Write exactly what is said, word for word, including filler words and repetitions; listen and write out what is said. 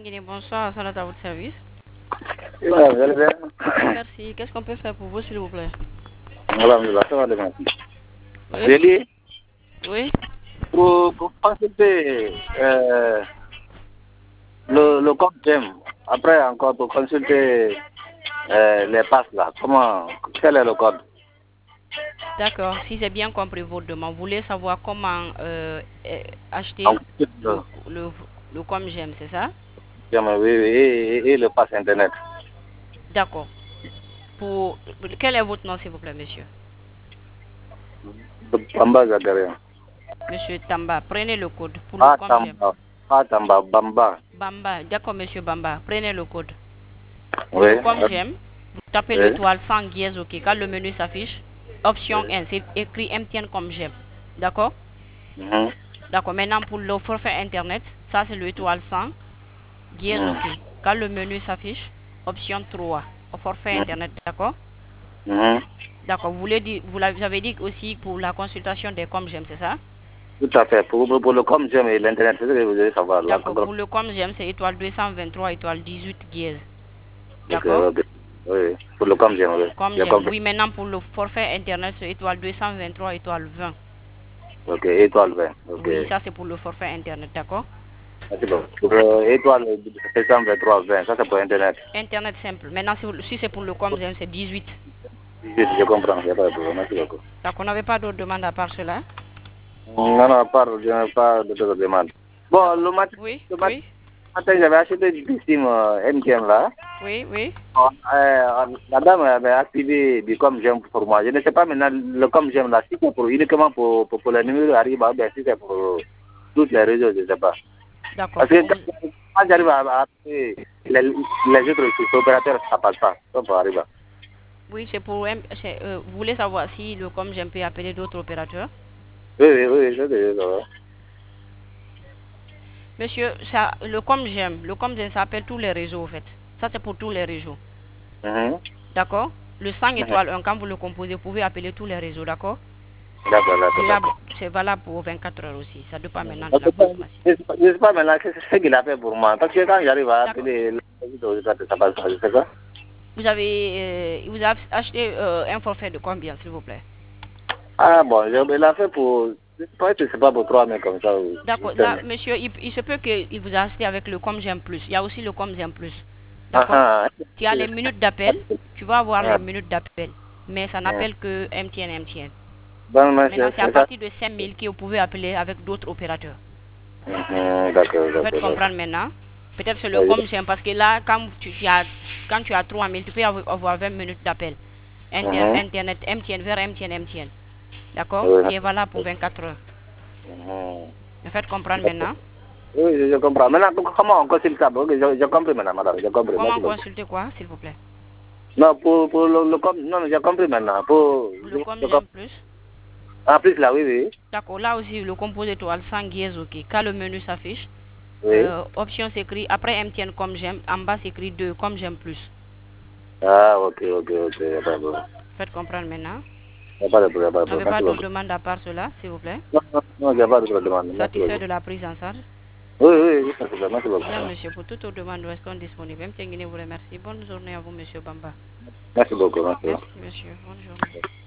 Guinée, bonsoir, Salat à votre service. Ouais, vous allez bien? Merci. Qu'est-ce qu'on peut faire pour vous, s'il vous plaît? Voilà, ça va demain. Oui. J'ai dit, Oui. pour, pour consulter euh, le, le compte j'aime, après encore pour consulter euh, les passes là, comment, quel est le code? D'accord. Si j'ai bien compris votre demande, vous voulez savoir comment euh, euh, acheter Donc, le, le- le, le comme j'aime, c'est ça? j'aime, oui, oui, et, et- et le pass internet. D'accord. Pour quel est votre nom, s'il vous plaît, monsieur? Bamba Zagaria. Monsieur Tamba, prenez le code pour le Pas comme j'aime. Tamba, pas Tamba, Bamba. Bamba, d'accord, monsieur Bamba, prenez le code. Pour Oui, le comme euh, j'aime, vous tapez oui. l'étoile sans dièse, ok. Quand le menu s'affiche, option un, c'est écrit M T N comme j'aime. D'accord? Mhm, D'accord. Maintenant, pour le forfait internet, ça c'est l'étoile cent, dièse, mhm, ok. Quand le menu s'affiche, option trois, au forfait mhm, internet, d'accord? mhm. D'accord. Vous voulez dire, vous l'avez- vous avez dit aussi pour la consultation des comme j'aime, c'est ça? Tout à fait. Pour, pour, pour le com j'aime et l'internet, c'est ce que vous devez savoir. Là, D'accord. Pour le comme j'aime, c'est étoile deux cent vingt-trois, étoile dix-huit, dièse. ok, D'accord? ok. Oui, pour le com j'aime, oui. Comme J'ai j'aime. compris. Oui, maintenant pour le forfait internet, c'est étoile deux cent vingt-trois, étoile vingt. Ok, étoile vingt. Ok. Oui, ça c'est pour le forfait internet, d'accord? Merci beaucoup. Pour euh, étoile sept cent vingt-trois vingt, ça c'est pour internet. Internet simple. Maintenant, si, vous- si c'est pour le comme j'aime, c'est dix-huit. Je, je comprends, il n'y a pas de problème. Merci beaucoup. D'accord, on n'avait pas d'autres demandes à part cela? Non, non, pas, je n'ai pas de de demande. Bon, D'accord. le matin, Oui, le matin, oui, j'avais acheté du SIM euh, M T N là. oui, oui. Bon, euh, la dame avait activé du comme j'aime pour moi. Je ne sais pas maintenant le comme j'aime là, si c'est pour uniquement pour, pour, pour le numéro arrive, bien si c'est pour toutes les réseaux, je ne sais pas. D'accord. Parce que Vous- quand, quand j'arrive à, à appeler les, les autres opérateurs, ça passe pas. Ça peut arriver. Oui, c'est pour... un- c'est, euh, vous voulez savoir si le comme j'aime peut appeler d'autres opérateurs? Oui, oui, oui, je sais, ça va. Monsieur, ça, le comme j'aime, le comme j'aime, ça appelle tous les réseaux, en fait. Ça, c'est pour tous les réseaux. Mhm, D'accord? Le cent mhm. étoiles un, quand vous le composez, vous pouvez appeler tous les réseaux, d'accord? D'accord, d'accord, C'est là- d'accord. c'est valable pour vingt-quatre heures aussi. Ça dépend maintenant de Parce la que consommation. Je ne sais pas maintenant c'est ce qu'il a fait pour moi. Parce que quand j'arrive à D'accord. appeler les autres, ça passe pas, je sais pas. Vous avez, euh, vous avez acheté euh, un forfait de combien, s'il vous plaît? Ah bon, je, il a fait pour... Je pense que c'est pas pour trois mais comme ça. Ou, D'accord. juste Là, un- monsieur, il, il se peut qu'il vous a acheté avec le comme j'aime plus. Il y a aussi le comme j'aime plus. Ah D'accord? ah. Tu as les minutes d'appel. Tu vas avoir les Ah, minutes d'appel. Mais ça ah. n'appelle que M T N, M T N. Bon, mais Maintenant, c'est c'est à c'est ça. partir de cinq mille que vous pouvez appeler avec d'autres opérateurs. Mhm, d'accord, Vous faites d'accord, d'accord. comprendre maintenant? Peut-être c'est le Oui, comme j'aime parce que là, quand tu, tu as, quand tu as trois mille, tu peux avoir avoir vingt minutes d'appel. Inter- mhm, Internet, M T N, vers M T N, M T N. D'accord? oui. Qui est valable pour vingt-quatre heures. Mhm. Vous faites comprendre D'accord. maintenant? Oui, je, je comprends. Maintenant, comment on consulte ça? Ok, je, je compris maintenant, madame. J'ai compris. Comment Merci beaucoup. consulter quoi, s'il vous plaît? Non, pour, pour le, le com... Non, j'ai compris maintenant. Pour... Pour le Je, comme je j'aime com- plus. En plus, là, oui, oui. D'accord, là aussi, le composé étoile sans guise, ok. Quand le menu s'affiche, Oui. euh, option s'écrit, après M T N comme j'aime, en bas s'écrit deux comme j'aime plus. Ah, ok, ok, ok. Il n'y a pas de problème. Faites comprendre maintenant. Il n'y a pas de problème, il n'y a pas de Vous n'avez problème. pas Merci d'autres beaucoup. demandes à part cela, s'il vous plaît? Non, non, non, il n'y a pas de problème. Merci Satisfait beaucoup. de la prise en charge? Oui, oui, oui, merci beaucoup. Merci beaucoup. Bien, monsieur, pour toute autre demande, nous restons disponibles. M T N Guinée vous remercie. Bonne journée à vous, monsieur Bamba. Merci beaucoup. Merci beaucoup. Merci, monsieur. Bonne journée.